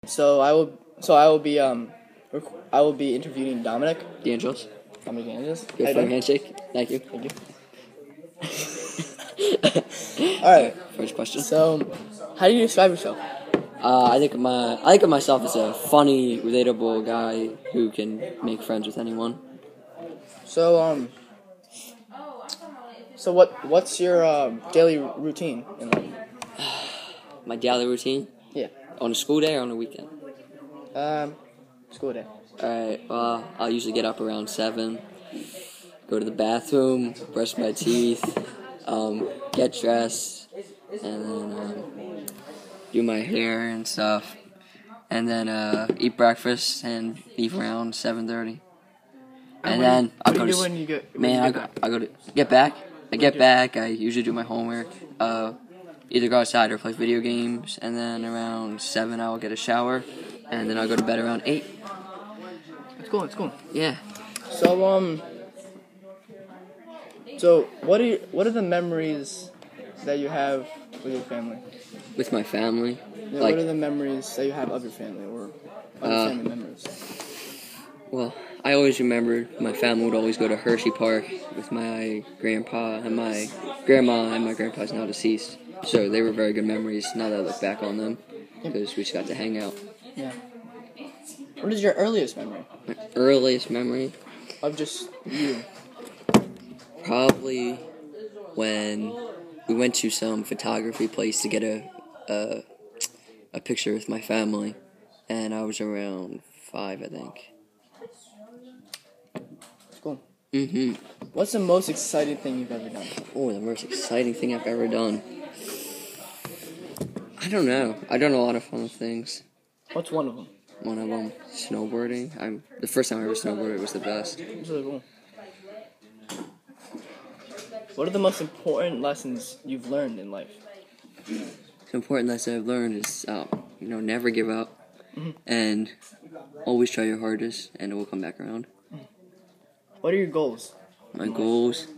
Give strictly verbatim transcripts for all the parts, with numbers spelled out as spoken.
So I will. So I will be. Um, rec- I will be interviewing Dominic. DeAngelis. Dominic DeAngelis. Good for a handshake. Thank you. Thank you. All right. First question. So, how do you describe yourself? Uh, I think of my I think of myself as a funny, relatable guy who can make friends with anyone. So um. So what? What's your uh, daily routine in life? My daily routine. Yeah. On a school day or on a weekend? Um, school day. Alright, well, I'll usually get up around seven, go to the bathroom, brush my teeth, um, get dressed, and then um, do my hair and stuff, and then uh, eat breakfast and leave around seven thirty. And then I'll go to when you get when man, you I get go, back? I go to get back. I get back. I usually do my homework. Uh, either go outside or play video games, and then around seven I'll get a shower, and then I'll go to bed around eight. It's cool. It's cool. Yeah. So um. So what are you, what are the memories that you have with your family? With my family. Yeah, like, what are the memories that you have of your family or other Uh, family members? well, I always remembered my family would always go to Hershey Park with my grandpa and my grandma, and my grandpa's now deceased. So they were very good memories now that I look back on them, because we just got to hang out. Yeah. What is your earliest memory My earliest memory, of just you? probably when we went to some photography place to get a a, a picture with my family, and I was around five, I think. It's cool. Mm-hmm. What's the most exciting thing you've ever done? Oh, the most exciting thing I've ever done. I don't know. I've done a lot of fun things. What's one of them? One of them, snowboarding. I'm the first time I ever snowboarded was the best. It's really cool. What are the most important lessons you've learned in life? The important lesson I've learned is, uh, you know, never give up, Mhm. and always try your hardest, and it will come back around. What are your goals? My goals.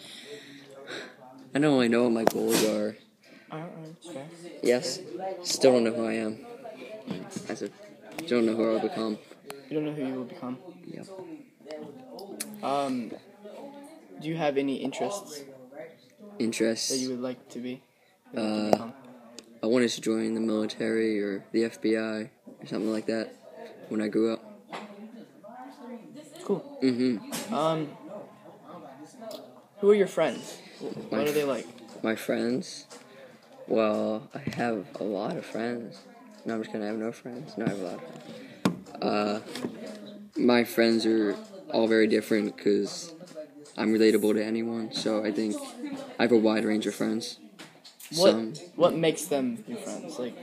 I don't really know what my goals are. Alright, it's fair. Yes, still don't know who I am. I said, don't know who I'll become. You don't know who you will become. Yep. Um, do you have any interests Interests. that you would like to be? Would like to Uh, become? I wanted to join the military or the F B I or something like that when I grew up. Cool. Mm-hmm. Um, who are your friends? My What are they like? My friends? Well, I have a lot of friends. No, I'm just gonna have no friends. No, I have a lot of friends. Uh, my friends are all very different because I'm relatable to anyone, so I think I have a wide range of friends. What Some, What makes them your friends? Like,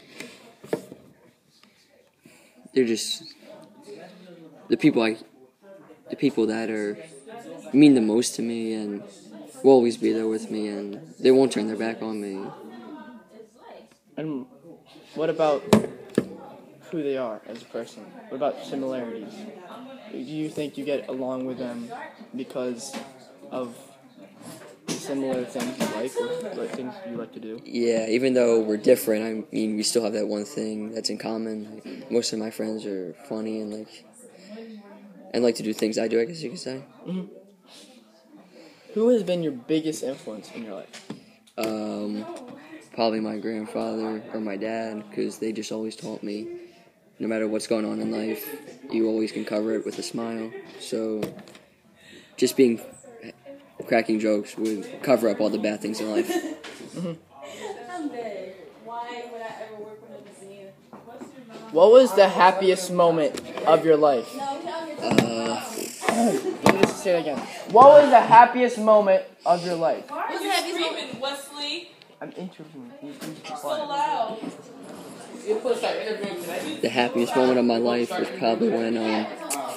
they're just the people I, the people that are mean the most to me and will always be there with me, and they won't turn their back on me. and what about who they are as a person? What about similarities? Do you think you get along with them because of similar things you like or like things you like to do? Yeah, even though we're different, I mean, we still have that one thing that's in common. Like, most of my friends are funny and like, and like to do things I do, I guess you could say. Mm-hmm. Who has been your biggest influence in your life? Um, probably my grandfather or my dad, because they just always taught me, no matter what's going on in life, you always can cover it with a smile. So, just being, cracking jokes would cover up all the bad things in life. Mm-hmm. I'm dead. Why would I ever work with him again? What was the happiest moment of your life? Uh, Let me just say it again. What was the happiest moment of your life? Why are you screaming, Wesley? I'm interviewing. Can you please be So quiet? loud. the happiest moment of my life was probably when, um,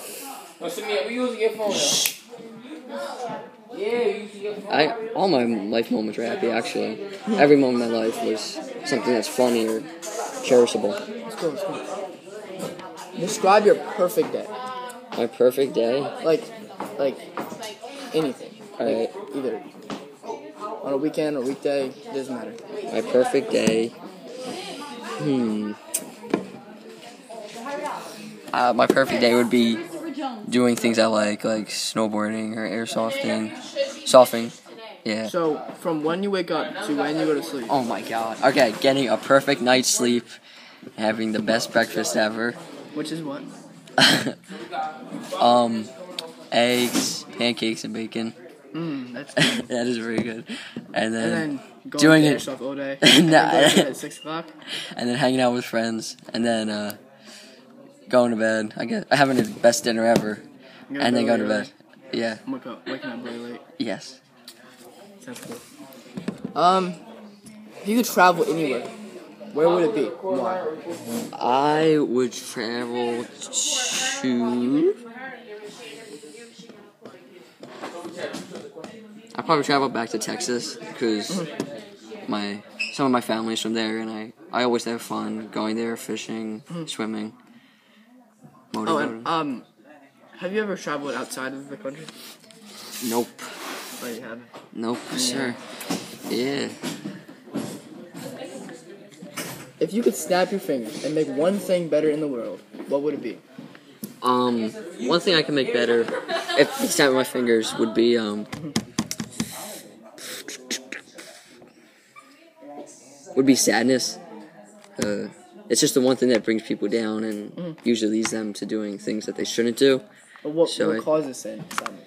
I, all my life moments were happy, actually. Every moment of my life was something that's funny or cherishable. Let's go, let's go. Describe your perfect day. My perfect day? Like, like anything. Alright. Either on a weekend or weekday, doesn't matter. My perfect day. Hmm. Uh, my perfect day would be doing things I like, like snowboarding or airsofting, surfing. Yeah. So, from when you wake up to when you go to sleep. Oh my god. Okay, getting a perfect night's sleep, having the best breakfast ever. Which is what? um, eggs, pancakes, and bacon. Mm, that's good. That is very good. And then, And then going doing to it yourself all day. Nah. And then going to bed at six o'clock. and then hanging out with friends, and then uh, going to bed. I guess having the best dinner ever, You're and then go going to early. bed. Yeah. Wake up, waking up really late. Yes. Sounds cool. Um, if you could travel anywhere, where would it be? Why? I would travel to. I'd probably travel back to Texas because my some of my family's from there, and I, I always have fun going there, fishing, swimming, Oh, motorboating. and um, have you ever traveled outside of the country? Nope. Oh, you haven't. Nope, sir. Yeah. If you could snap your fingers and make one thing better in the world, what would it be? Um, one thing I can make better, if I snap my fingers, would be um, would be sadness. Uh, it's just the one thing that brings people down and Mhm. usually leads them to doing things that they shouldn't do. Or what, So what I- causes sad- sadness?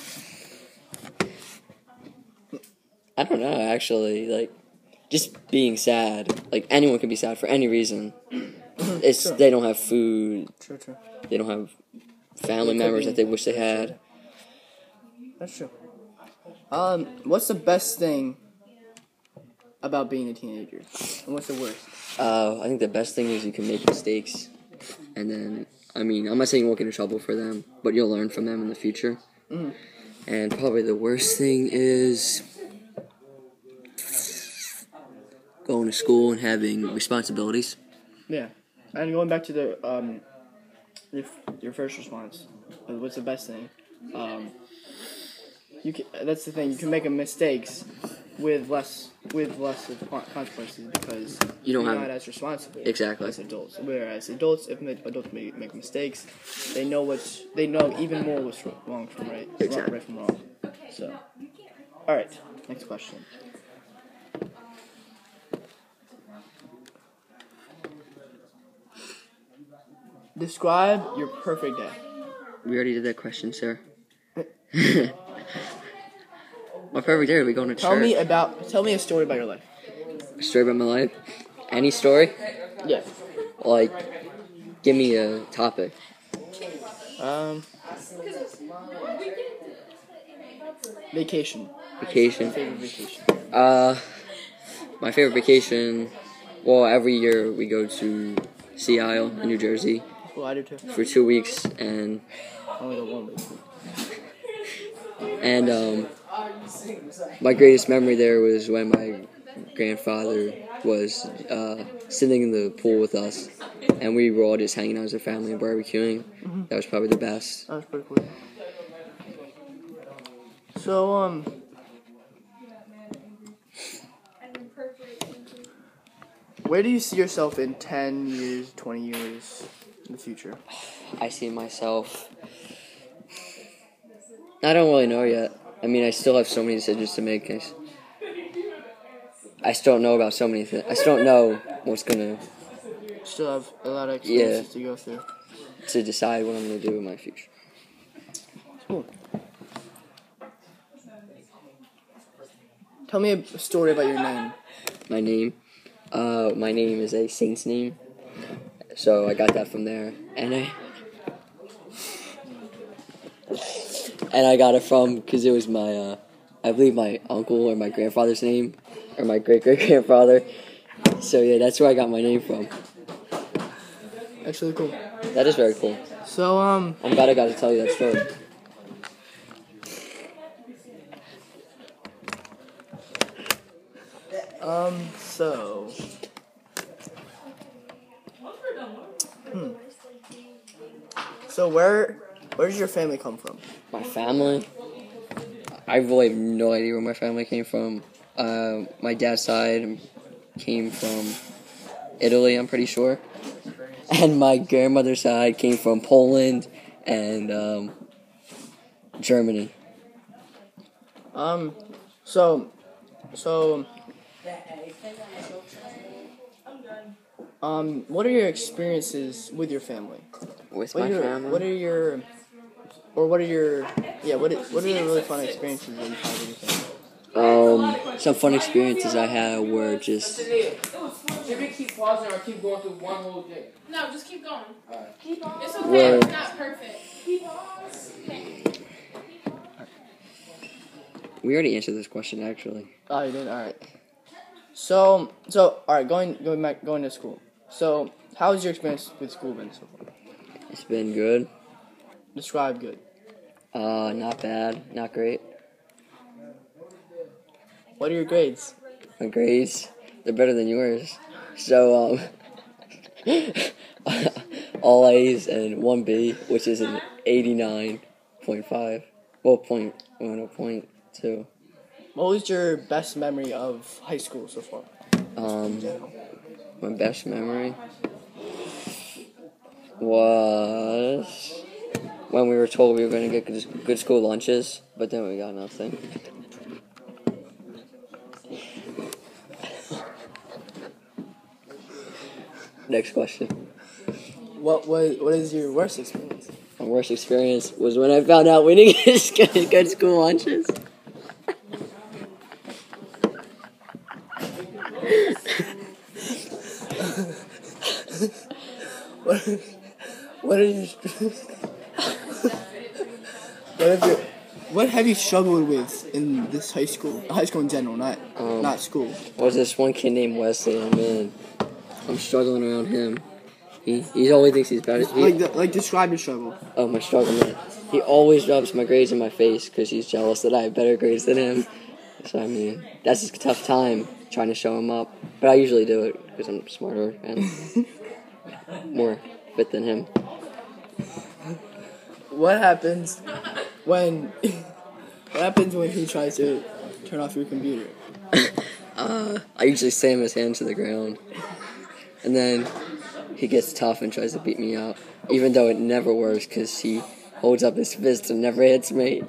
I don't know, actually. Like, just being sad. Like, anyone can be sad for any reason. It's Sure. they don't have food. True, true. They don't have family It could members be- that they wish they had. That's true. Um, what's the best thing about being a teenager? And what's the worst? Uh, I think the best thing is you can make mistakes, and then I mean I'm not saying you won't get in trouble for them, but you'll learn from them in the future. Mhm. And probably the worst thing is going to school and having responsibilities. Yeah. And going back to the um, your, your first response, uh, what's the best thing? Um, you can, that's the thing. You can make a mistakes with less with less of con- consequences because You don't you're have- not as responsible Exactly. as adults. Whereas adults, if ma- adults make, make mistakes, they know what's they know even more what's wr- wrong from right, wrong, Exactly. right from wrong. So, all right, next question. Describe your perfect day. We already did that question, sir. My perfect day would be going to Tell church. me about. Tell me a story about your life. A story about my life. Any story? Yeah. Like, give me a topic. Um. Vacation. Vacation. Favorite vacation. Uh, my favorite vacation. Well, every year we go to Sea Isle in New Jersey Well, I do too. for two weeks, and Only the one week. and um, my greatest memory there was when my grandfather was uh, sitting in the pool with us, and we were all just hanging out as a family and barbecuing. Mm-hmm. That was probably the best. That was pretty cool. So, um. Where do you see yourself in ten years, twenty years in the future? I see myself. I don't really know yet. I mean, I still have so many decisions to make. I, s- I still don't know about so many things. I still don't know what's gonna Still have a lot of experiences to go through. to decide what I'm gonna do in my future. Cool. Tell me a story about your name. My name, uh, my name is a saint's name, so I got that from there, and I. And I got it from because it was my, uh, I believe my uncle or my grandfather's name, or my great great grandfather. So yeah, that's where I got my name from. That's really cool. That is very cool. So, um, I'm glad I got to tell you that story. um, so. Hmm. So where, where does your family come from? My family, I really have no idea where my family came from. Uh, my dad's side came from Italy, I'm pretty sure. and my grandmother's side came from Poland and um, Germany. Um, so, so, um, what are your experiences with your family? With What my are your, family. what are your, or what are your, yeah, what are, what are the really fun experiences that you've had with your family? Um, some fun experiences I had were just Should we keep pausing or keep going through one whole thing? No, just keep going. Alright. Keep on. It's okay. Word. It's not perfect. Keep on. Okay. we already answered this question actually. Oh, you did? Alright. So, so, alright, going, going back, going to school. So, how has your experience with school been so far? It's been good. Describe good. Uh, not bad, not great. What are your grades? My grades, they're better than yours. So, um, all A's and one B, which is an eighty-nine point five. Well, point, well, no, point two. What was your best memory of high school so far? Um, my best memory was when we were told we were going to get good, good school lunches, but then we got nothing. Next question. What was, what is your worst experience? My worst experience was when I found out we didn't get good, good school lunches. What, what are your, what have you, what have you struggled with in this high school, high school in general, not, Um, not school? Was this one kid named Wesley, and man, I'm struggling around him. He he always thinks he's better. He, Like, the, like describe your struggle. oh, my struggle, man. He always rubs my grades in my face because he's jealous that I have better grades than him. So, I mean, that's a tough time trying to show him up. But I usually do it because I'm smarter and more fit than him. What happens when, what happens when he tries to turn off your computer? uh, I usually slam his hand to the ground. And then he gets tough and tries to beat me up. Even though it never works because he holds up his fist and never hits me.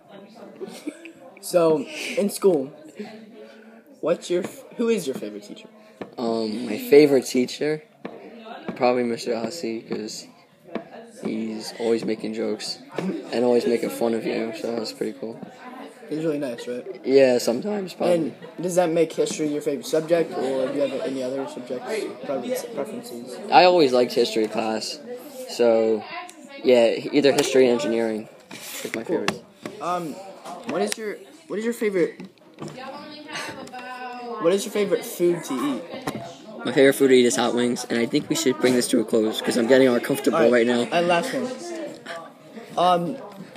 So, in school, what's your, who is your favorite teacher? Um, my favorite teacher, probably Mister Ossie, because he's always making jokes and always making fun of you, so that's pretty cool. He's really nice, right? Yeah, sometimes, probably. And does that make history your favorite subject, or do you have any other subjects preference- preferences? I always liked history class, so yeah, either history or engineering is my favorite. Um, what is your what is your favorite what is your favorite food to eat? My favorite food to eat is hot wings, and I think we should bring this to a close because I'm getting uncomfortable All right now. And last one. Um,